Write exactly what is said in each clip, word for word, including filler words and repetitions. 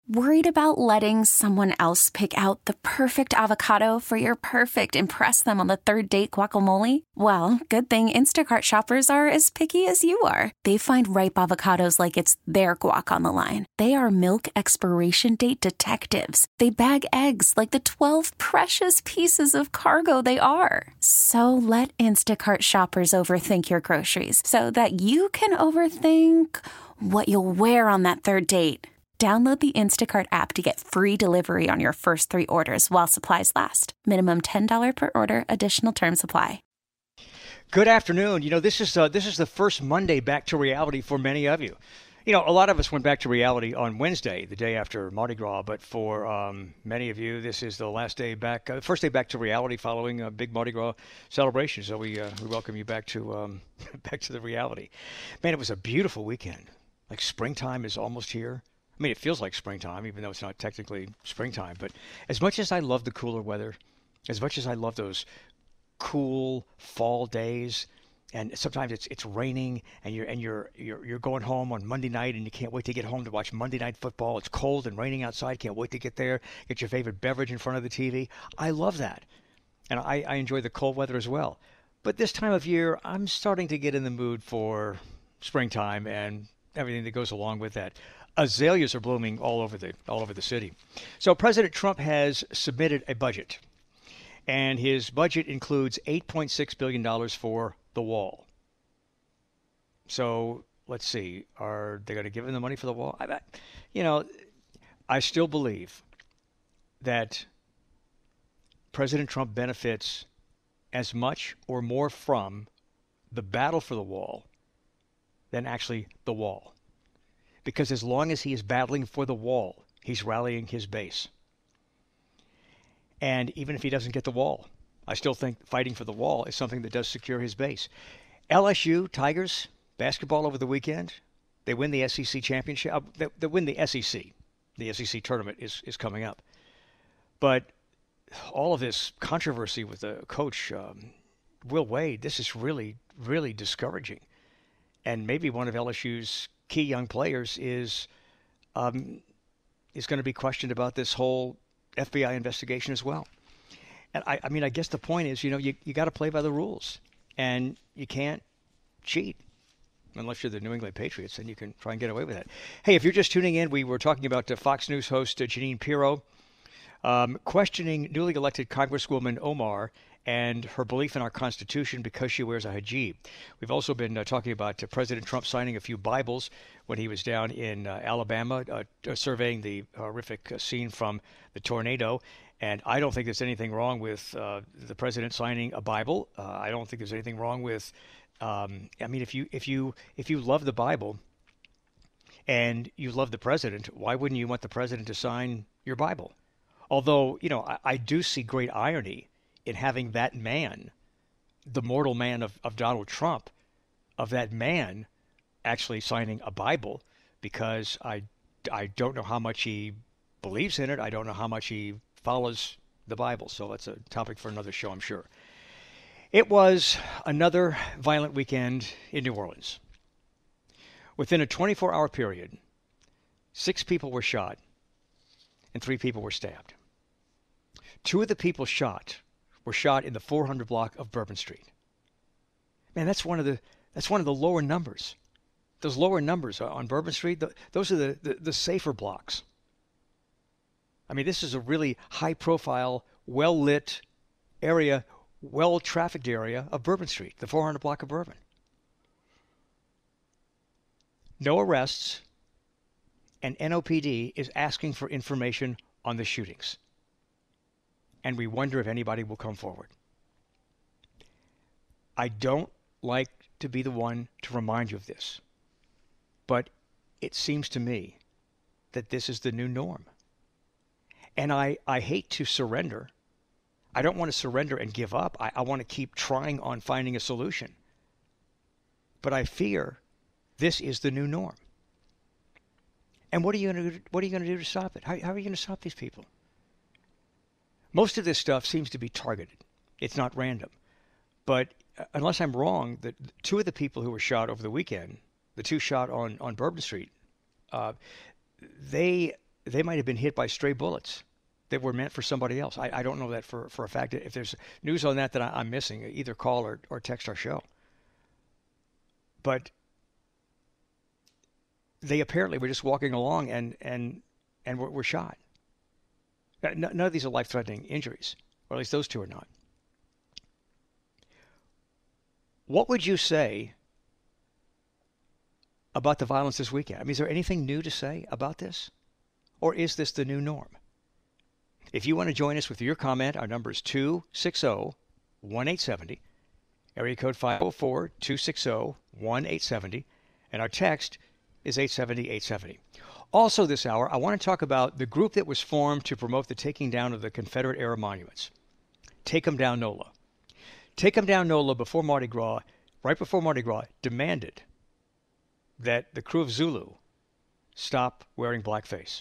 Worried about letting someone else pick out the perfect avocado for your perfect impress them on the third date guacamole? Well, good thing Instacart shoppers are as picky as you are. They find ripe avocados like it's their guac on the line. They are milk expiration date detectives. They bag eggs like the twelve precious pieces of cargo they are. So let Instacart shoppers overthink your groceries so that you can overthink what you'll wear on that third date. Download the Instacart app to get free delivery on your first three orders while supplies last. Minimum ten dollars per order. Additional terms apply. Good afternoon. You know, this is uh, this is the first Monday back to reality for many of you. You know, a lot of us went back to reality on Wednesday, the day after Mardi Gras, but for um, many of you, this is the last day back, uh, first day back to reality following a big Mardi Gras celebration. So we uh, we welcome you back to um, back to the reality. Man, it was a beautiful weekend. Like springtime is almost here. I mean, it feels like springtime, even though it's not technically springtime. But as much as I love the cooler weather, as much as I love those cool fall days, and sometimes it's it's raining, and you're and you're you're you're going home on Monday night, and you can't wait to get home to watch Monday Night Football. It's cold and raining outside. Can't wait to get there. Get your favorite beverage in front of the T V. I love that, and I, I enjoy the cold weather as well. But this time of year, I'm starting to get in the mood for springtime and everything that goes along with that. Azaleas are blooming all over the all over the city. So President Trump has submitted a budget, and his budget includes eight point six billion dollars for the wall. So let's see, are they going to give him the money for the wall? I, you know, I still believe that President Trump benefits as much or more from the battle for the wall than actually the wall. Because as long as he is battling for the wall, he's rallying his base. And even if he doesn't get the wall, I still think fighting for the wall is something that does secure his base. L S U Tigers basketball over the weekend. They win the S E C championship. Uh, they, they win the S E C. The S E C tournament is, is coming up. But all of this controversy with the coach, um, Will Wade, this is really, really discouraging. And maybe one of L S U's key young players is um, is going to be questioned about this whole F B I investigation as well. And I, I mean, I guess the point is, you know, you, you got to play by the rules, and you can't cheat unless you're the New England Patriots, and you can try and get away with that. Hey, if you're just tuning in, we were talking about uh, Fox News host uh, Jeanine Pirro um, questioning newly elected Congresswoman Omar and her belief in our Constitution because she wears a hijab. We've also been uh, talking about uh, President Trump signing a few Bibles when he was down in uh, Alabama uh, uh, surveying the horrific uh, scene from the tornado. And I don't think there's anything wrong with uh, the president signing a Bible. Uh, I don't think there's anything wrong with, um, I mean, if you if you if you love the Bible and you love the president, why wouldn't you want the president to sign your Bible? Although, you know, I, I do see great irony in having that man, the mortal man of, of Donald Trump, of that man actually signing a Bible, because I, I don't know how much he believes in it. I don't know how much he follows the Bible. So that's a topic for another show, I'm sure. It was another violent weekend in New Orleans. Within a twenty-four hour period, six people were shot and three people were stabbed. Two of the people shot were shot in the four hundred block of Bourbon Street. Man, that's one of the that's one of the lower numbers. Those lower numbers on Bourbon Street, the, those are the, the, the safer blocks. I mean, this is a really high-profile, well-lit area, well-trafficked area of Bourbon Street, the four hundred block of Bourbon. No arrests, and N O P D is asking for information on the shootings. And we wonder if anybody will come forward. I don't like to be the one to remind you of this, but it seems to me that this is the new norm. And I, I hate to surrender. I don't want to surrender and give up. I, I want to keep trying on finding a solution. But I fear this is the new norm. And what are you going to what are you going to do to stop it? How, how are you going to stop these people? Most of this stuff seems to be targeted. It's not random. But unless I'm wrong, the two of the people who were shot over the weekend, the two shot on, on Bourbon Street, uh, they they might have been hit by stray bullets that were meant for somebody else. I, I don't know that for, for a fact. If there's news on that that I, I'm missing, either call or, or text our show. But they apparently were just walking along and and and were, were shot. None of these are life-threatening injuries, or at least those two are not. What would you say about the violence this weekend? I mean, is there anything new to say about this? Or is this the new norm? If you want to join us with your comment, our number is two six zero, one eight seven zero, area code five oh four, two six zero, one eight seven zero, and our text is eight seven zero, eight seven zero. Also this hour, I want to talk about the group that was formed to promote the taking down of the Confederate-era monuments. Take 'em Down NOLA. Take 'em Down NOLA before Mardi Gras, right before Mardi Gras, demanded that the crew of Zulu stop wearing blackface.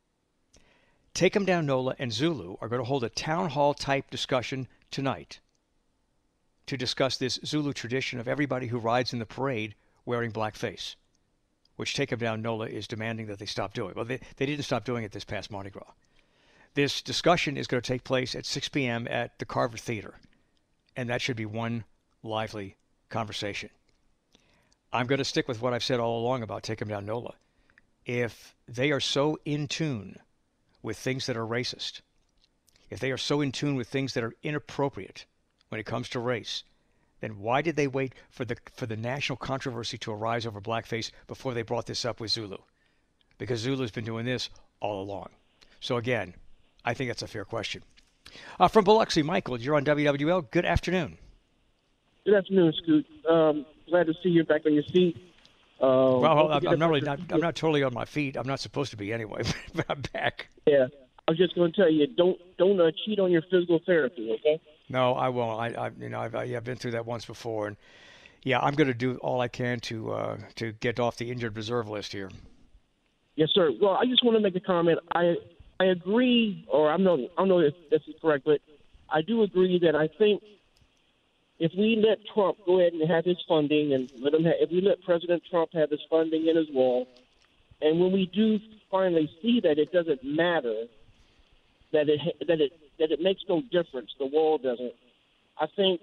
Take 'em Down NOLA and Zulu are going to hold a town hall type discussion tonight to discuss this Zulu tradition of everybody who rides in the parade wearing blackface, which Take 'em Down NOLA is demanding that they stop doing. Well, they, they didn't stop doing it this past Mardi Gras. This discussion is going to take place at six p.m. at the Carver Theater, and that should be one lively conversation. I'm going to stick with what I've said all along about Take 'em Down NOLA. If they are so in tune with things that are racist, if they are so in tune with things that are inappropriate when it comes to race, then why did they wait for the for the national controversy to arise over blackface before they brought this up with Zulu? Because Zulu's been doing this all along. So again, I think that's a fair question. Uh, from Biloxi, Michael, you're on W W L. Good afternoon. Good afternoon, Scoot. Um, glad to see you back on your feet. Uh, well, I'm, I'm not really not. I'm not totally on my feet. I'm not supposed to be anyway, but I'm back. Yeah, I was just going to tell you, don't don't uh, cheat on your physical therapy, okay? No, I won't. I, I you know, I've, I've been through that once before, and yeah, I'm going to do all I can to uh, to get off the injured reserve list here. Yes, sir. Well, I just want to make a comment. I I agree, or I'm not. I don't know if this is correct, but I do agree that I think if we let Trump go ahead and have his funding, and let him have, if we let President Trump have his funding in his wall, and when we do finally see that it doesn't matter, that it that it that it makes no difference, the wall doesn't, I think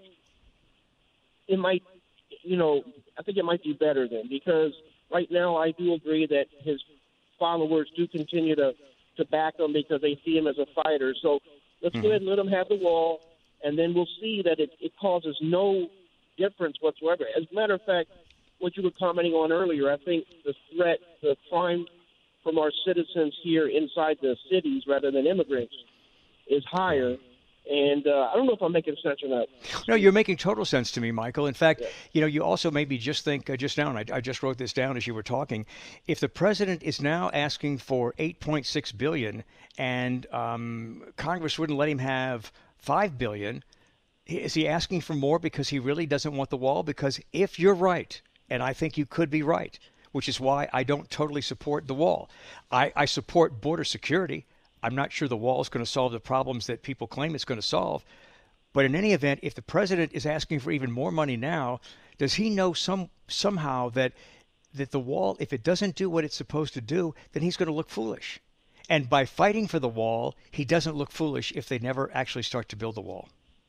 it might, you know, I think it might be better then, because right now I do agree that his followers do continue to, to back him because they see him as a fighter. So let's mm-hmm. go ahead and let him have the wall, and then we'll see that it, it causes no difference whatsoever. As a matter of fact, what you were commenting on earlier, I think the threat, the crime from our citizens here inside the cities rather than immigrants is higher. And uh, I don't know if I'm making sense or not. No, you're making total sense to me, Michael. In fact, yeah. you know, you also maybe just think uh, just now, and I, I just wrote this down as you were talking, if the president is now asking for eight point six billion dollars and um, Congress wouldn't let him have five billion dollars, is he asking for more because he really doesn't want the wall? Because if you're right, and I think you could be right, which is why I don't totally support the wall. I, I support border security. I'm not sure the wall is going to solve the problems that people claim it's going to solve. But in any event, if the president is asking for even more money now, does he know some somehow that that the wall, if it doesn't do what it's supposed to do, then he's going to look foolish? And by fighting for the wall, he doesn't look foolish if they never actually start to build the wall.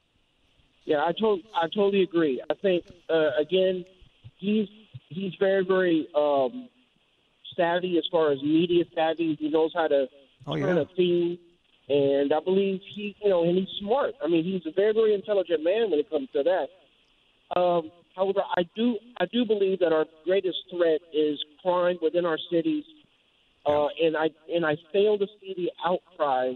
Yeah, I, to- I totally agree. I think, uh, again, he's he's very, very um, savvy as far as media savvy. He knows how to oh, turn yeah. a theme, and I believe he, you know, and he's smart. I mean, he's a very, very intelligent man when it comes to that. Um, however, I do, I do believe that our greatest threat is crime within our cities, uh, and I and I fail to see the outcry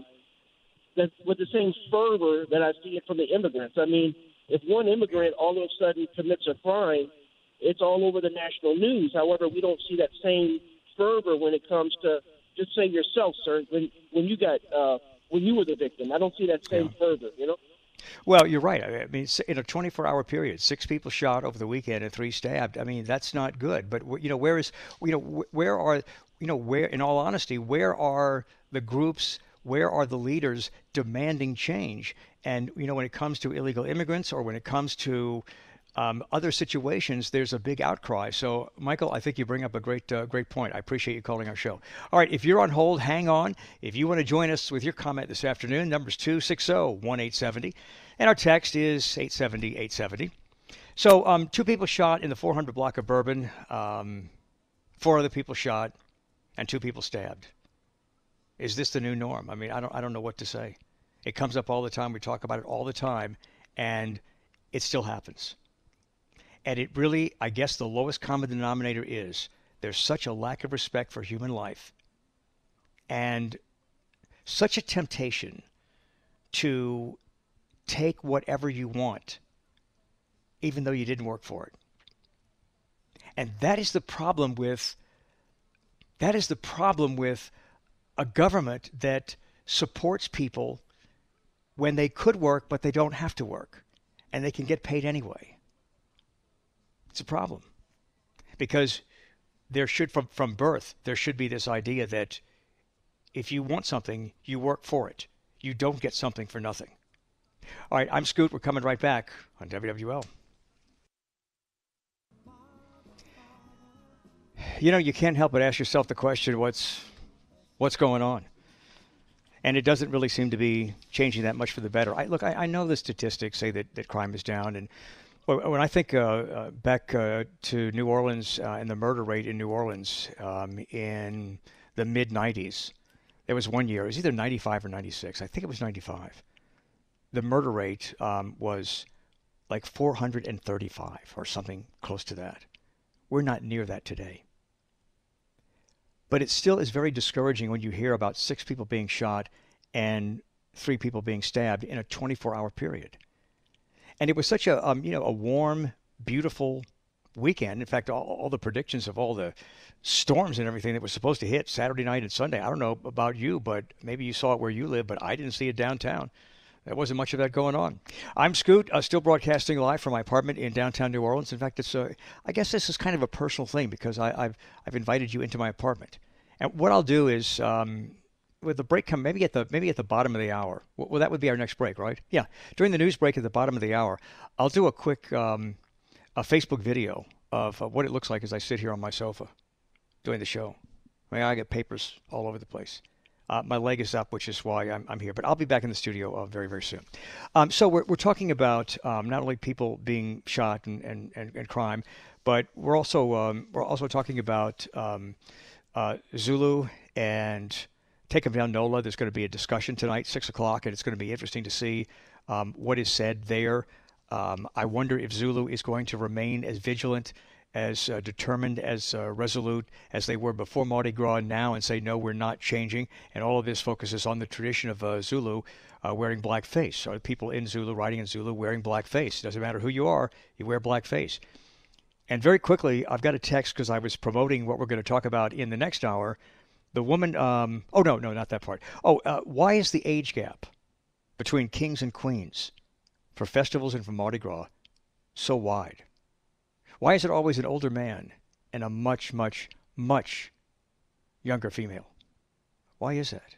that with the same fervor that I see it from the immigrants. I mean, if one immigrant all of a sudden commits a crime, it's all over the national news. However, we don't see that same fervor when it comes to, just say yourself, sir, when when you got uh, when you were the victim. I don't see that same yeah. fervor, you know? Well, you're right. I mean, in a twenty-four hour period, six people shot over the weekend and three stabbed. I mean, that's not good. But, you know, where is, you know, where are, you know, where, in all honesty, where are the groups, where are the leaders demanding change? And, you know, when it comes to illegal immigrants or when it comes to um, other situations, there's a big outcry. So, Michael, I think you bring up a great, uh, great point. I appreciate you calling our show. All right, if you're on hold, hang on. If you want to join us with your comment this afternoon, number's two six zero, one eight seven zero, and our text is eight seven zero, eight seven zero. So, um, two people shot in the four hundred block of Bourbon, um, four other people shot, and two people stabbed. Is this the new norm? I mean, I don't, I don't know what to say. It comes up all the time. We talk about it all the time, and it still happens. And it really, I guess the lowest common denominator is there's such a lack of respect for human life and such a temptation to take whatever you want, even though you didn't work for it. And that is the problem with, that is the problem with a government that supports people when they could work, but they don't have to work, and they can get paid anyway. It's a problem, because there should, from, from birth, there should be this idea that if you want something, you work for it. You don't get something for nothing. All right, I'm Scoot. We're coming right back on W W L. You know, you can't help but ask yourself the question, what's what's going on? And it doesn't really seem to be changing that much for the better. I, look, I, I know the statistics say that, that crime is down. And when I think uh, uh, back uh, to New Orleans uh, and the murder rate in New Orleans um, in the mid nineties, there was one year, it was either ninety-five or ninety-six. I think it was ninety-five. The murder rate um, was like four hundred thirty-five or something close to that. We're not near that today. But it still is very discouraging when you hear about six people being shot and three people being stabbed in a twenty-four hour period. And it was such a, um, you know, a warm, beautiful weekend. In fact, all, all the predictions of all the storms and everything that was supposed to hit Saturday night and Sunday. I don't know about you, but maybe you saw it where you live, but I didn't see it downtown. There wasn't much of that going on. I'm Scoot, uh, still broadcasting live from my apartment in downtown New Orleans. In fact, it's a, I guess this is kind of a personal thing because I, I've I've invited you into my apartment. And what I'll do is, um, with the break come, maybe at the maybe at the bottom of the hour. Well, that would be our next break, right? Yeah, during the news break at the bottom of the hour, I'll do a quick um, a Facebook video of uh, what it looks like as I sit here on my sofa doing the show. I mean, I get papers all over the place. Uh, my leg is up, which is why I'm, I'm here. But I'll be back in the studio uh, very, very soon. Um, so we're, we're talking about um, not only people being shot and, and, and, and crime, but we're also um, we're also talking about um, uh, Zulu and Take 'em Down NOLA. There's going to be a discussion tonight, six o'clock, and it's going to be interesting to see um, what is said there. Um, I wonder if Zulu is going to remain as vigilant, as uh, determined, as uh, resolute as they were before Mardi Gras now, and say, no, we're not changing. And all of this focuses on the tradition of uh, Zulu uh, wearing blackface, or people in Zulu, riding in Zulu, wearing blackface. It doesn't matter who you are, you wear blackface. And very quickly, I've got a text because I was promoting what we're going to talk about in the next hour. The woman, um, oh, no, no, not that part. Oh, uh, why is the age gap between kings and queens for festivals and for Mardi Gras so wide? Why is it always an older man and a much, much, much younger female? Why is that?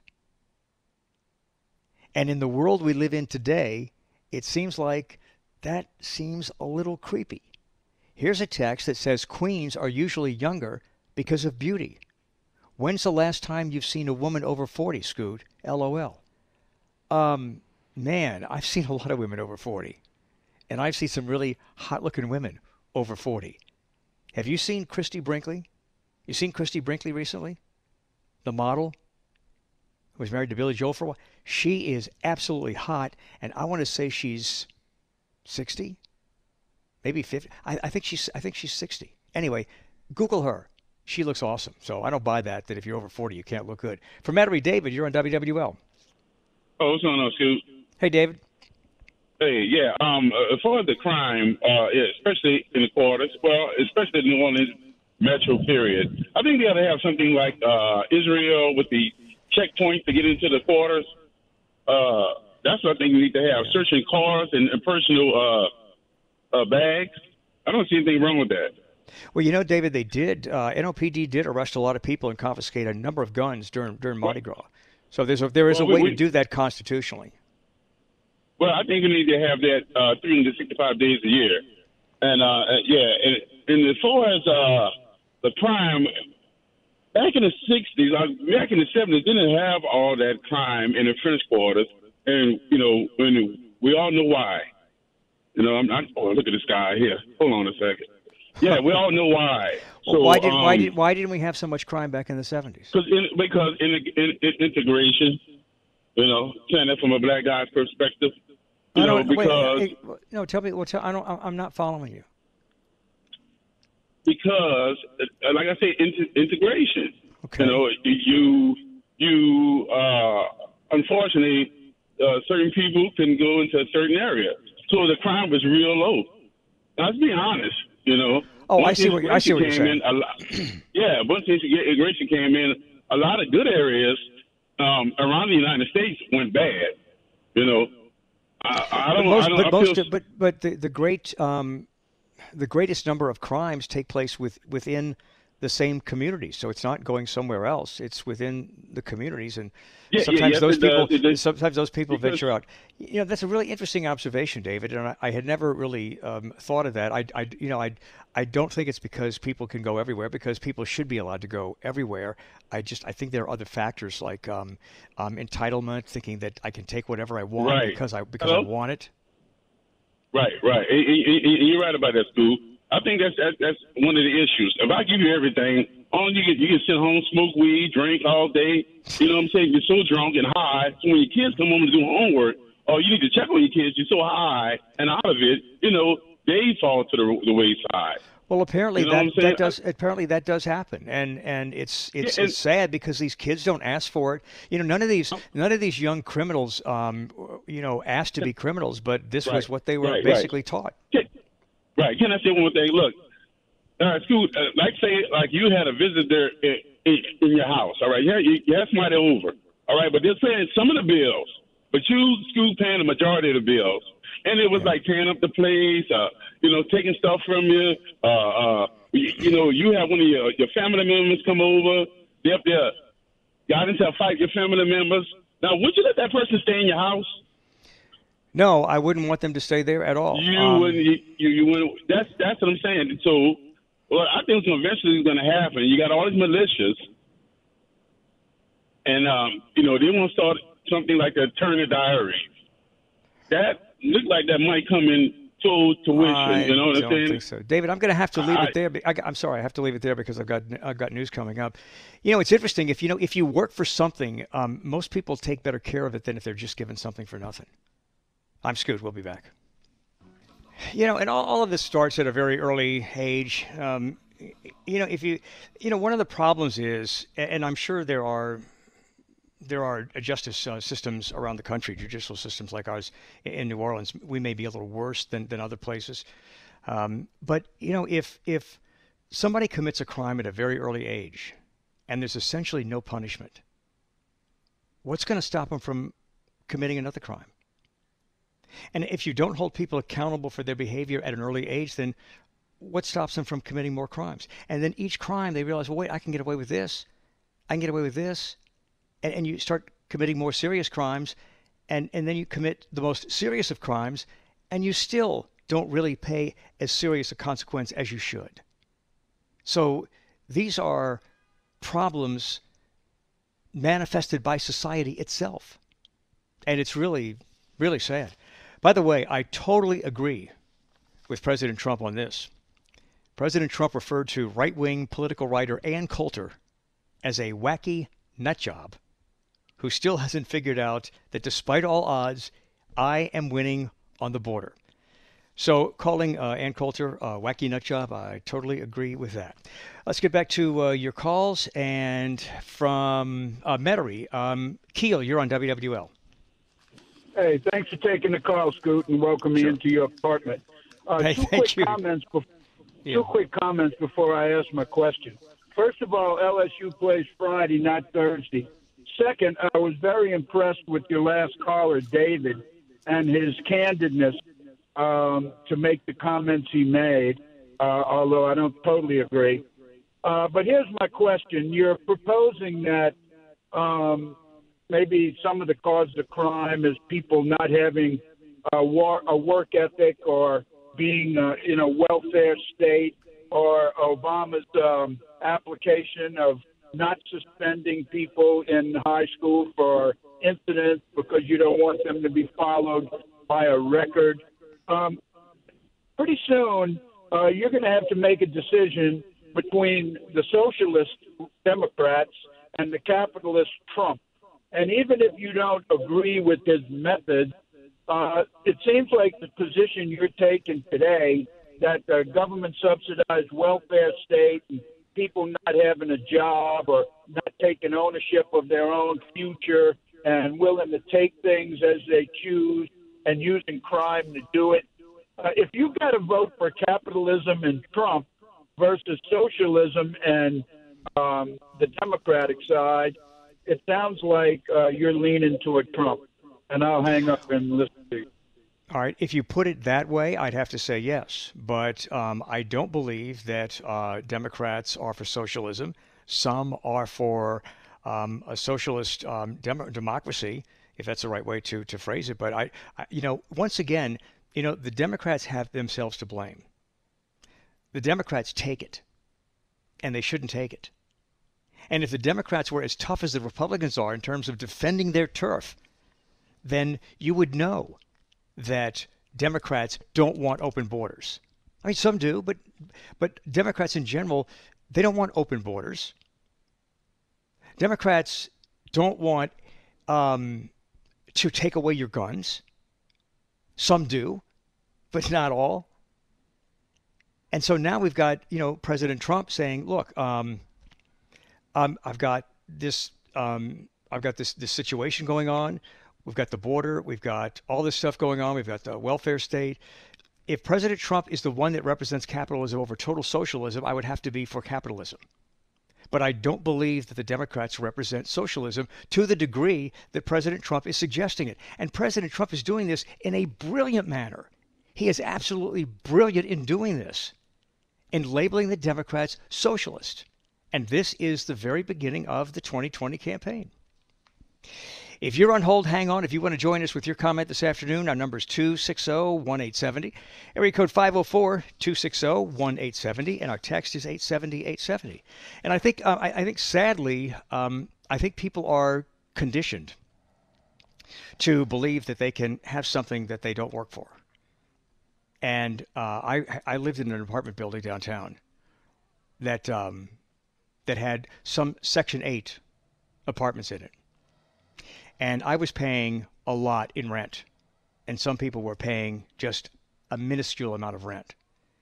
And in the world we live in today, it seems like that seems a little creepy. Here's a text that says queens are usually younger because of beauty. When's the last time you've seen a woman over forty, Scoot? LOL. Um, man, I've seen a lot of women over forty. And I've seen some really hot-looking women over forty. Have you seen Christy Brinkley? You seen Christy Brinkley recently? The model who was married to Billy Joel for a while? She is absolutely hot, and I want to say she's sixty, maybe fifty. I, I think she's I think she's sixty. Anyway, Google her. She looks awesome. So I don't buy that, that if you're over forty, you can't look good. For Mattery, David, you're on W W L. Oh, what's going on, Scoot? Hey, David. Hey, yeah. Um, as far as the crime, uh, yeah, especially in the quarters, well, especially in the New Orleans metro period, I think they ought to have something like uh, Israel with the checkpoints to get into the quarters. Uh, that's what I think we need to have. Searching cars and, and personal uh, uh, bags. I don't see anything wrong with that. Well, you know, David, they did. Uh, N O P D did arrest a lot of people and confiscate a number of guns during during Mardi Gras. So there's a, there is well, a way we, to do that constitutionally. Well, I think we need to have that uh, three hundred sixty-five days a year. And uh, yeah, and, and as far as uh, the crime, back in the sixties, like back in the seventies, didn't have all that crime in the French quarters, and you know, when we all know why. You know, I'm not. Oh, look at this guy here. Hold on a second. Yeah, we all know why. Well, So why did um, why did why didn't we have so much crime back in the seventies? in, because in, in, in integration, you know, saying that from a black guy's perspective, you I know, don't, because wait, hey, no, tell me. Well, tell, I don't. I'm not following you. because, uh, like I say, in, integration. Okay. You know, you you uh, unfortunately, uh, certain people can go into a certain area, so the crime was real low. Now, let's be honest. You know. Oh, I Once see what I see what you're came saying. in, a lot, yeah, once integration came in, a lot of good areas um, around the United States went bad. You know, I, I don't. But most, I don't but, I most feel, but but the the great um, the greatest number of crimes take place with within the same communities. So it's not going somewhere else. It's within the communities, and Yeah, yeah, sometimes yes, those it does. people It does. sometimes those people Because- venture out. You know, that's a really interesting observation, David, and I, I had never really um, thought of that. I, I you know I I don't think it's because people can go everywhere, because people should be allowed to go everywhere. I just I think there are other factors like um, um, entitlement, thinking that I can take whatever I want Right. because I because Hello? I want it. Right, right. And- and- and You're right about that, Stu. I think that's that, that's one of the issues. If I give you everything, all you get, you can sit home, smoke weed, drink all day. You know what I'm saying? You're so drunk and high. So when your kids come home to do homework, or you need to check on your kids, you're so high and out of it. You know, they fall to the, the wayside. Well, apparently You know what that, I'm saying? that does apparently that does happen, and and it's it's, Yeah, and- it's sad because these kids don't ask for it. You know, none of these none of these young criminals, um, you know, asked to be criminals, but this was Right, what they were right, right. basically taught. Can, right. Can I say one more thing? Look, uh, Scoot, uh, like say, like you had a visitor in, in, in your house, all right? You had, you had somebody over, all right? But they're paying some of the bills, but you, Scoot, paying the majority of the bills. And it was like tearing up the place, uh, you know, taking stuff from you. Uh, uh, you, you know, you have one of your, your family members come over. They up there got into a fight with your family members. Now, would you let that person stay in your house? No, I wouldn't want them to stay there at all. You Um, wouldn't. You, you, you wouldn't. That's that's what I'm saying. So, well, I think it's eventually going to happen. You got all these militias, and um, you know they want to start something like a Turner Diary. That look like that might come in full tuition. I you know what I'm don't saying? think so, David. I'm going to have to leave I- it there. be- I, am sorry, I have to leave it there because I've got I've got news coming up. You know, it's interesting. If you know if you work for something, um, most people take better care of it than if they're just given something for nothing. I'm Scoot. We'll be back. You know, and all, all of this starts at a very early age. Um, you know, if you, you know, one of the problems is, and I'm sure there are, there are justice uh, systems around the country, judicial systems like ours in New Orleans. We may be a little worse than, than other places, um, but you know, if if somebody commits a crime at a very early age, and there's essentially no punishment, what's going to stop them from committing another crime? And if you don't hold people accountable for their behavior at an early age, then what stops them from committing more crimes? And then each crime, they realize, well, wait, I can get away with this. I can get away with this. And, and you start committing more serious crimes. And, and then you commit the most serious of crimes, and you still don't really pay as serious a consequence as you should. So these are problems manifested by society itself. And it's really, really sad. By the way, I totally agree with President Trump on this. President Trump referred to right-wing political writer Ann Coulter as a wacky nutjob who still hasn't figured out that despite all odds, I am winning on the border. So calling uh, Ann Coulter a wacky nutjob, I totally agree with that. Let's get back to uh, your calls. And from uh, Metairie, um, Keel, you're on W W L. Hey, thanks for taking the call, Scoot, and welcome me Sure. into your apartment. Uh, Hey, two thank quick you. comments. Before, Yeah. Two quick comments before I ask my question. First of all, L S U plays Friday, not Thursday. Second, I was very impressed with your last caller, David, and his candidness um, to make the comments he made, uh, although I don't totally agree. Uh, but here's my question. You're proposing that um, maybe some of the cause of crime is people not having a, war, a work ethic or being uh, in a welfare state, or Obama's um, application of not suspending people in high school for incidents because you don't want them to be followed by a record. Um, pretty soon, uh, you're going to have to make a decision between the socialist Democrats and the capitalist Trump. And even if you don't agree with his methods, uh, it seems like the position you're taking today, that the government-subsidized welfare state and people not having a job or not taking ownership of their own future and willing to take things as they choose and using crime to do it. Uh, if you've got to vote for capitalism and Trump versus socialism and um, the Democratic side, it sounds like uh, you're leaning toward Trump. And I'll hang up and listen to you. All right. If you put it that way, I'd have to say yes. But um, I don't believe that uh, Democrats are for socialism. Some are for um, a socialist um, dem- democracy, if that's the right way to, to phrase it. But, I, I, you know, once again, you know, the Democrats have themselves to blame. The Democrats take it, and they shouldn't take it. And if the Democrats were as tough as the Republicans are in terms of defending their turf, then you would know that Democrats don't want open borders. I mean, some do, but but Democrats in general, they don't want open borders. Democrats don't want um, to take away your guns. Some do, but not all. And so now we've got, you know, President Trump saying, "Look, um, um, I've got this, um, I've got this this situation going on. We've got the border. We've got all this stuff going on. We've got the welfare state. If President Trump is the one that represents capitalism over total socialism, I would have to be for capitalism. But I don't believe that the Democrats represent socialism to the degree that President Trump is suggesting it. And President Trump is doing this in a brilliant manner. He is absolutely brilliant in doing this, in labeling the Democrats socialist. And this is the very beginning of the twenty twenty campaign. If you're on hold, hang on. If you want to join us with your comment this afternoon, our number is two six zero, one eight seven zero. Area code five oh four, two six zero, one eight seven zero. And our text is eight seven zero, eight seven zero. And I think, uh, I, I think sadly, um, I think people are conditioned to believe that they can have something that they don't work for. And uh, I, I lived in an apartment building downtown that um, that had some Section eight apartments in it. And I was paying a lot in rent. And some people were paying just a minuscule amount of rent.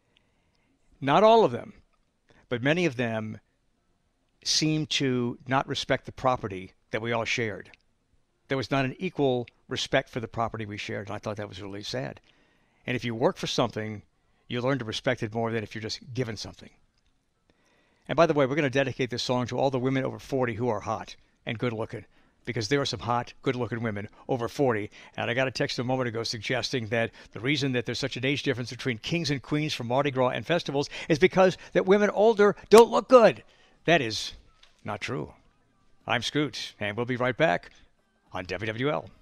Not all of them, but many of them seemed to not respect the property that we all shared. There was not an equal respect for the property we shared. And I thought that was really sad. And if you work for something, you learn to respect it more than if you're just given something. And by the way, we're going to dedicate this song to all the women over forty who are hot and good looking, because there are some hot, good-looking women over forty. And I got a text a moment ago suggesting that the reason that there's such an age difference between kings and queens for Mardi Gras and festivals is because that women older don't look good. That is not true. I'm Scoot, and we'll be right back on W W L.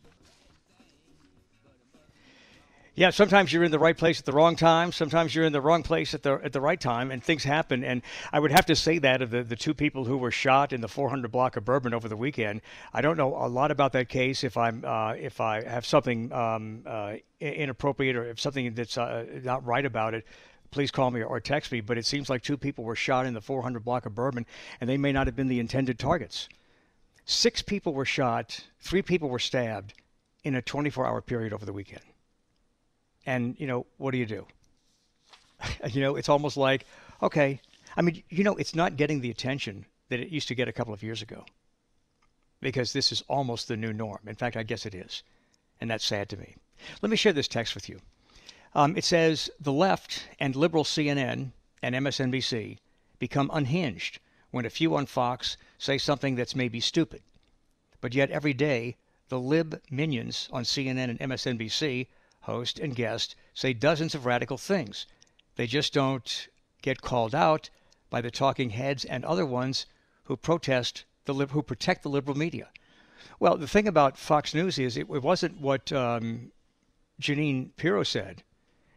Yeah, sometimes you're in the right place at the wrong time. Sometimes you're in the wrong place at the at the right time, and things happen. And I would have to say that of the, the two people who were shot in the four hundred block of Bourbon over the weekend. I don't know a lot about that case. If I'm uh, if I have something um, uh, inappropriate or if something that's uh, not right about it, please call me or text me. But it seems like two people were shot in the four hundred block of Bourbon, and they may not have been the intended targets. Six people were shot. Three people were stabbed in a twenty-four hour period over the weekend. And, you know, what do you do? you know, it's almost like, okay, I mean, you know, it's not getting the attention that it used to get a couple of years ago, because this is almost the new norm. In fact, I guess it is. And that's sad to me. Let me share this text with you. Um, it says, the left and liberal C N N and M S N B C become unhinged when a few on Fox say something that's maybe stupid. But yet every day, the lib minions on C N N and M S N B C, host and guest, say dozens of radical things. They just don't get called out by the talking heads and other ones who protest the lib- who protect the liberal media. Well, the thing about Fox News is it, it wasn't what um, Jeanine Pirro said.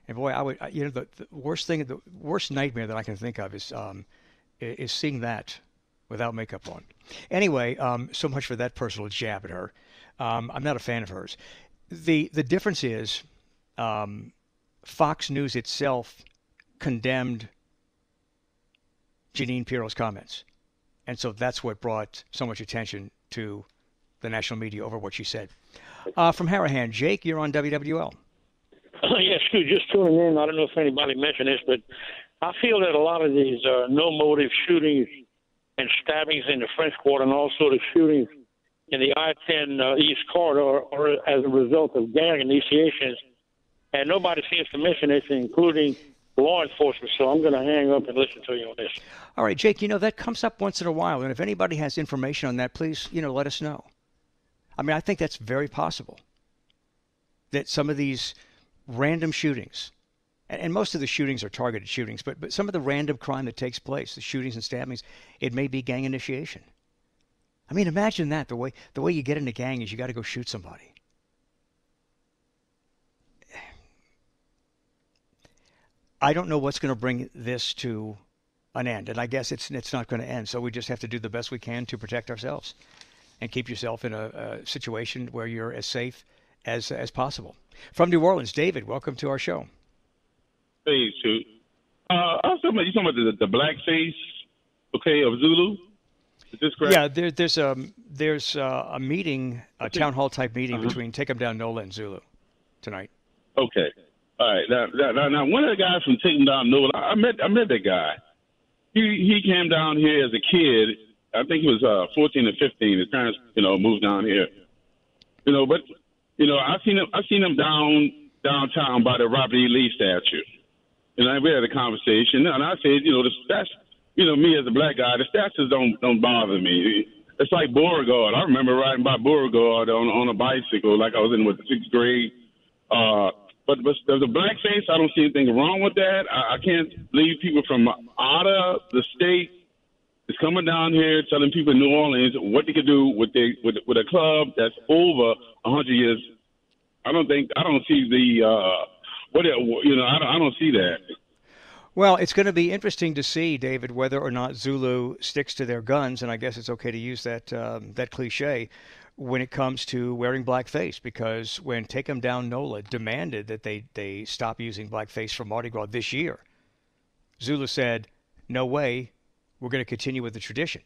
And boy, I would, you know, the, the worst thing, the worst nightmare that I can think of is um, is seeing that without makeup on. Anyway, um, so much for that personal jab at her. Um, I'm not a fan of hers. The the difference is um, Fox News itself condemned Jeanine Pirro's comments. And so that's what brought so much attention to the national media over what she said. Uh, from Harahan, Jake, you're on W W L. Yes, Scoot, just tuning in. I don't know if anybody mentioned this, but I feel that a lot of these uh, no-motive shootings and stabbings in the French Quarter and also the shootings in the I ten uh, East Corridor are as a result of gang initiations. And nobody seems to mention this, including law enforcement. So I'm going to hang up and listen to you on this. All right, Jake, you know, that comes up once in a while. And if anybody has information on that, please, you know, let us know. I mean, I think that's very possible that some of these random shootings, and, and most of the shootings are targeted shootings, but, but some of the random crime that takes place, the shootings and stabbings, it may be gang initiation. I mean, imagine that. The way the way you get in a gang is you got to go shoot somebody. I don't know what's going to bring this to an end, and I guess it's it's not going to end. So we just have to do the best we can to protect ourselves and keep yourself in a, a situation where you're as safe as as possible. From New Orleans, David, welcome to our show. Hey, shoot. Uh, I was talking about, you talking about the, the blackface, okay, of Zulu? Is this correct? Yeah, there, there's a there's a, a meeting, a town hall type meeting uh-huh. between Take 'em Down Nola and Zulu tonight. Okay. All right. Now, now, now, one of the guys from Take 'em Down Nola, I met I met that guy. He he came down here as a kid. I think he was uh, fourteen or fifteen. His parents, you know, moved down here. You know, but you know, I seen him. I seen him down downtown by the Robert E. Lee statue. And I, we had a conversation, and I said, you know, the stats. You know, me as a black guy, the statues don't don't bother me. It's like Beauregard. I remember riding by Beauregard on on a bicycle, like I was in with the sixth grade. Uh, but but the blackface, I don't see anything wrong with that. I, I can't believe people from out of the state is coming down here telling people in New Orleans what they could do with the with with a club that's over a hundred years. I don't think I don't see the uh, what it, you know. I don't I don't see that. Well, it's going to be interesting to see, David, whether or not Zulu sticks to their guns, and I guess it's okay to use that um, that cliche when it comes to wearing blackface, because when Take 'em Down Nola demanded that they, they stop using blackface for Mardi Gras this year, Zulu said, no way, we're going to continue with the tradition.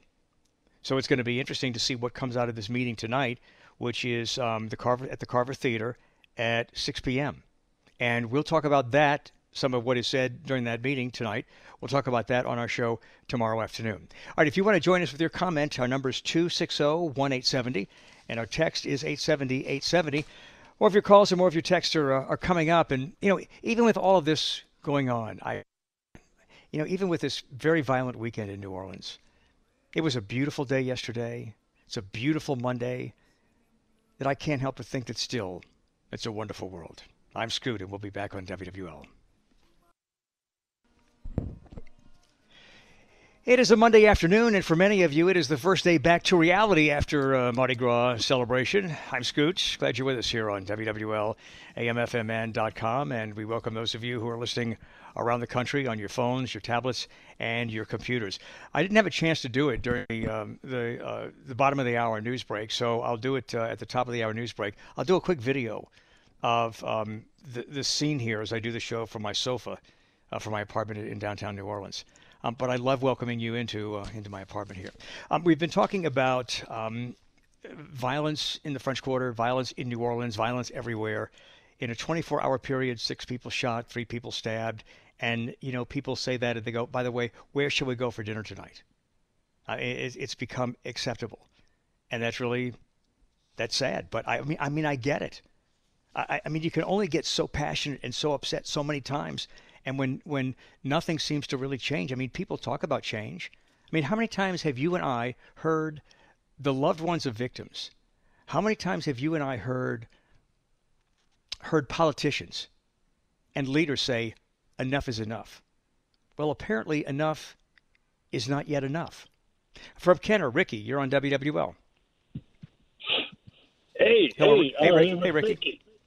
So it's going to be interesting to see what comes out of this meeting tonight, which is um, the Carver at the Carver Theater at six p.m. And we'll talk about that, some of what is said during that meeting tonight. We'll talk about that on our show tomorrow afternoon. All right, if you want to join us with your comment, our number is two six zero, one eight seven zero, and our text is eight seven zero, eight seven zero. More of your calls and more of your texts are, uh, are coming up. And, you know, even with all of this going on, I, you know, even with this very violent weekend in New Orleans, it was a beautiful day yesterday. It's a beautiful Monday that I can't help but think that still it's a wonderful world. I'm Scoot, and we'll be back on W W L. It is a Monday afternoon, and for many of you, it is the first day back to reality after uh, Mardi Gras celebration. I'm Scoot. Glad you're with us here on W W L A M F M N dot com, and we welcome those of you who are listening around the country on your phones, your tablets, and your computers. I didn't have a chance to do it during the um, the, uh, the bottom of the hour news break, so I'll do it uh, at the top of the hour news break. I'll do a quick video of um, the, the scene here as I do the show from my sofa uh, from my apartment in downtown New Orleans. Um, but I love welcoming you into uh, into my apartment here. Um, we've been talking about um, violence in the French Quarter, violence in New Orleans, violence everywhere. In a twenty-four hour period, six people shot, three people stabbed. And, you know, people say that and they go, by the way, where shall we go for dinner tonight? Uh, it, it's become acceptable. And that's really, that's sad. But I mean, I mean, I get it. I, I mean, you can only get so passionate and so upset so many times. And when, when nothing seems to really change, I mean, people talk about change. I mean, how many times have you and I heard the loved ones of victims? How many times have you and I heard heard politicians and leaders say, enough is enough? Well, apparently enough is not yet enough. From Kenner, Ricky, you're on W W L. Hey, Hello. hey, Hey, uh, Ricky. Hey, Ricky.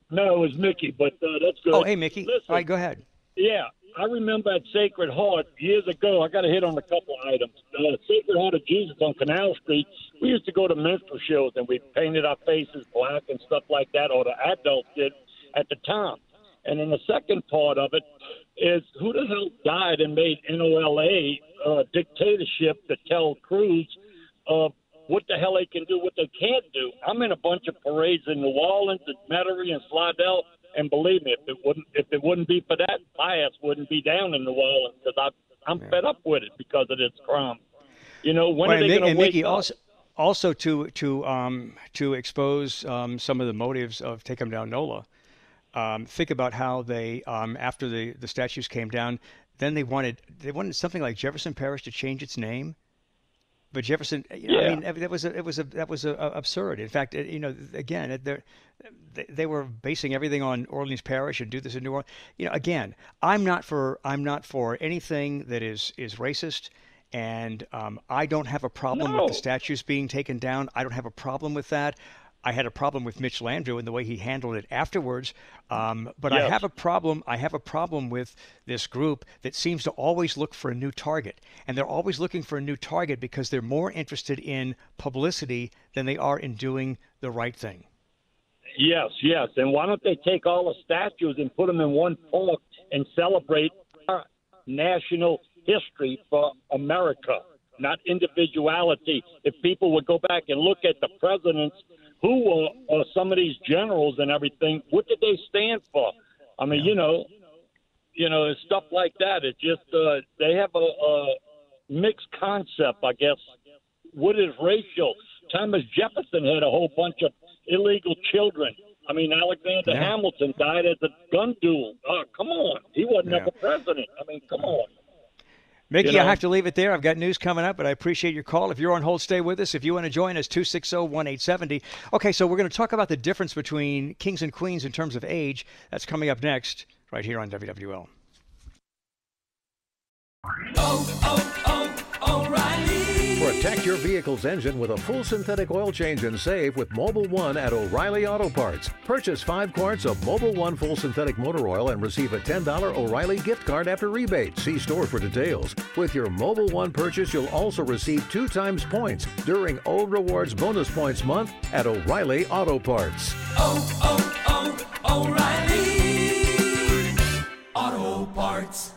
No, it was Mickey, but uh, that's good. Oh, hey, Mickey. Listen, All right, go ahead. Yeah, I remember at Sacred Heart years ago. I got to hit on a couple of items. Uh, Sacred Heart of Jesus on Canal Street. We used to go to minstrel shows, and we painted our faces black and stuff like that, or the adults did at the time. And then the second part of it is who the hell died and made N O L A uh, dictatorship to tell Cruz uh, what the hell they can do, what they can't do. I'm in a bunch of parades in New Orleans, and Metairie, and Slidell, and believe me, if it wouldn't if it wouldn't be for that, my ass wouldn't be down in New Orleans because I'm yeah. fed up with it because of this crime. You know, when well, are they going to wake Mickey, up? Also, also to to um, to expose um, some of the motives of Take 'Em Down NOLA. Um, think about how they, um, after the, the statues came down, then they wanted they wanted something like Jefferson Parish to change its name. But Jefferson, you know, yeah. I mean, that was a, it was a, that was a, a absurd. In fact, you know, again, they they were basing everything on Orleans Parish and do this in New Orleans. You know, again, I'm not for I'm not for anything that is is racist, and um, I don't have a problem no. with the statues being taken down. I don't have a problem with that. I had a problem with Mitch Landrieu and the way he handled it afterwards. Um, but yes. I have a problem. I have a problem with this group that seems to always look for a new target. And they're always looking for a new target because they're more interested in publicity than they are in doing the right thing. Yes, yes. And why don't they take all the statues and put them in one park and celebrate our national history for America, not individuality? If people would go back and look at the presidents who were uh, some of these generals and everything, what did they stand for? I mean, yeah. you know, you know, stuff like that. It's just uh, they have a, a mixed concept, I guess. What is racial? Thomas Jefferson had a whole bunch of illegal children. I mean, Alexander yeah. Hamilton died as a gun duel. Oh, come on. He wasn't yeah. ever president. I mean, come on. Mickey, you know? I have to leave it there. I've got news coming up, but I appreciate your call. If you're on hold, stay with us. If you want to join us, two six zero, one eight seven zero. Okay, so we're going to talk about the difference between kings and queens in terms of age. That's coming up next, right here on W W L. Oh, oh, oh, O'Reilly. Protect your vehicle's engine with a full synthetic oil change and save with Mobil one at O'Reilly Auto Parts. Purchase five quarts of Mobil one full synthetic motor oil and receive a ten dollars O'Reilly gift card after rebate. See store for details. With your Mobil one purchase, you'll also receive two times points during O Rewards Bonus Points Month at O'Reilly Auto Parts. Oh, oh, oh, O'Reilly Auto Parts.